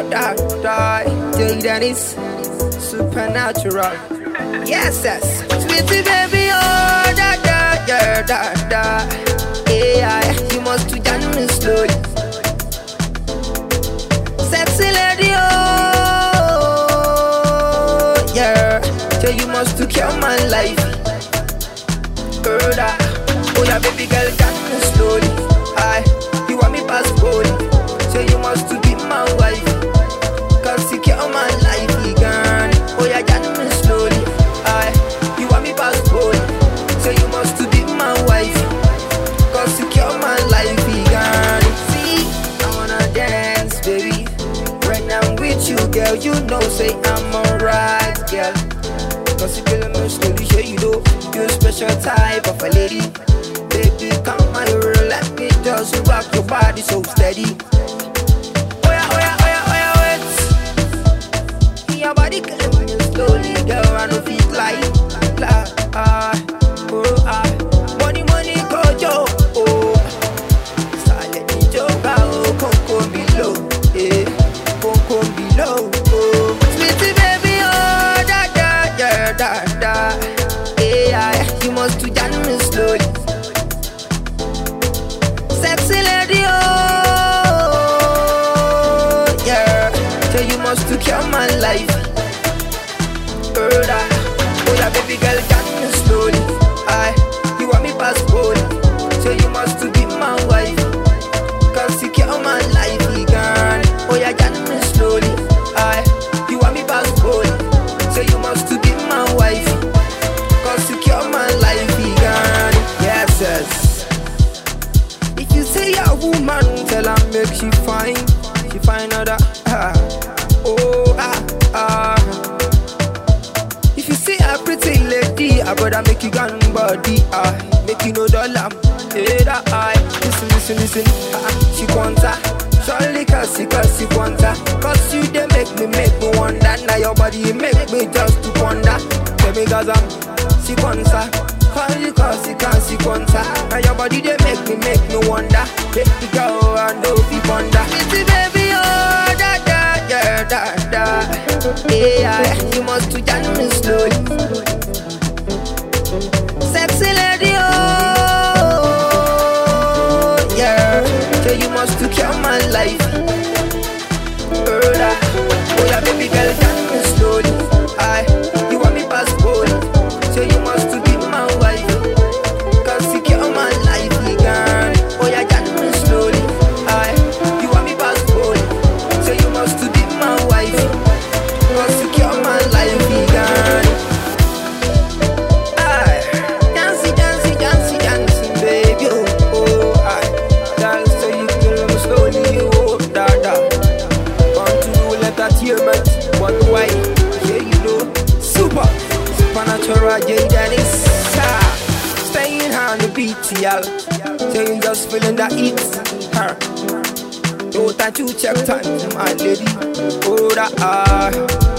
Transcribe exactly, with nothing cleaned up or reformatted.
da, da. Jay Dennis, supernatural. Yes, yes. Sweetie baby, oh, da, da, da, da, da. Yeah, you must to dance me slowly. Sexy lady, oh, yeah. So you must to kill my life. Girl, da. Oh, yeah, baby girl, dance me slowly. I, you want me passport. So you must to be my wife. Cause you kill my life, girl. Oh, yeah, dance me slowly. I, you want me passport. So you must to be my wife. Cause you kill my life, girl. See, I wanna dance, baby. When I'm with you, girl, you know, say I'm alright, girl. Cause you kill me slowly, sure you know. You're a special type of a lady. Baby, come my world, let me just rock your body so steady. Oh yeah, oh yeah, oh yeah, oh yeah, wait. Your body killing me slowly, girl, I know feel like, like, ah, oh, ah. Money, money, go, yo, oh. Silent, joga, oh, come, come below, eh. Come, come below, oh. Sweetie baby, oh, da, da, da, da, da. Yeah, you must do dance me slowly. Sexy lady, oh, yeah. So you must to kill my life. Girl, oh yeah, baby girl, dance me slowly. I, you want me passport. So you must to be my wife. Cause you kill my life, girl. Oh yeah, dance me slowly. I, you want me passport. So you must to be my wife. Cause you kill my life, girl. Yes, yes. If you say a woman, tell her make she fine. She find out that, ah, oh, ah, ah. If you say a pretty lady, I gotta make you gun body, ah. Make you know dollar, hey, that eye. Listen, listen, listen, ah, she wants her. Surely cause she, cause she wants her. Cause you, they make me, make me wonder. Now your body, you make me just to wonder. Tell me cause I'm, she wants her. Cause you, cause you, cause she wants her. Now your body, they make me, make me wonder. Make me go and no be wonder. Little baby, oh, da, da, da, da, da. Yeah, you must to dance me slowly. Sexy lady, oh, yeah. So you must to kill my life. Girl, oh yeah, baby girl, dance me slowly. I, you want me passport. So you must to be my wife. Cause you kill my life, girl. Oh yeah, dance me slowly. I, you want me passport. So you must to be my wife. Cause you kill my life, girl. Aye, dancey, dancey, dancey, dancing, baby. Oh, oh, aye. Dance so you kill me slowly, oh, da, da. Want to do let that hear me. But why? Yeah, you know. Super, supernatural, Jay Dennis. Ah, staying on the beat, y'all. So you just feeling that heat. Her. No time to check time, my lady. Oh, that, ah.